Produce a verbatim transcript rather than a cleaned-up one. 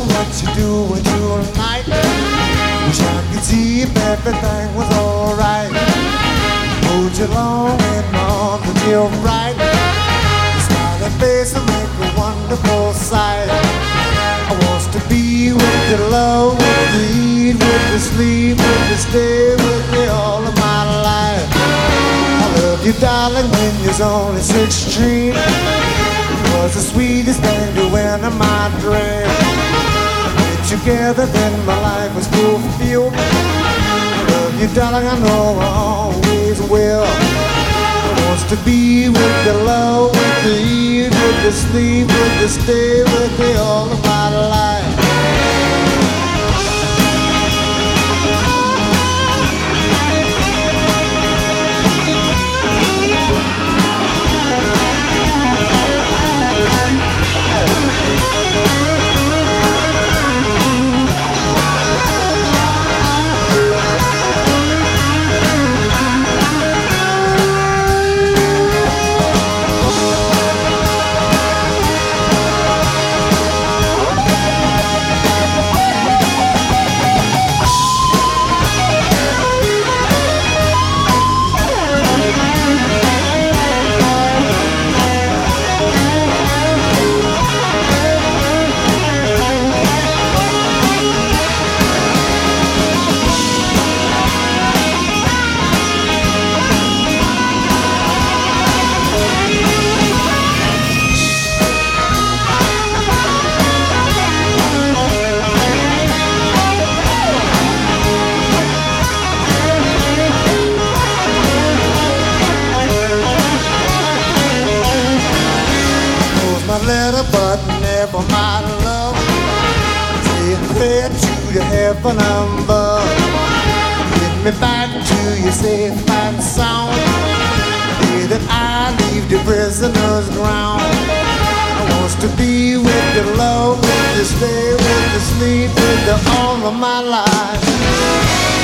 what you do when you're night. Wish I could see if everything was alright. Hold you long and long until you're bright. Your smiling face will make a wonderful sight. I want to be with you, love, with you, eat, with you, sleep, with you, stay with me all of my life. I love you, darling, when you're only sixteen. It was the sweetest thing to enter my dream. When together, then my life was fulfilled. I love you, darling, I know I always will. I want to be with you, love, with you, eat, with you, sleep, with you, stay with me all of my life. Letter, but never my love. Say a prayer to the heaven above. Get me back to your safe and sound. Day that I leave the prisoner's ground. I want to be with you, love, with you, stay with you, sleep with you all of my life.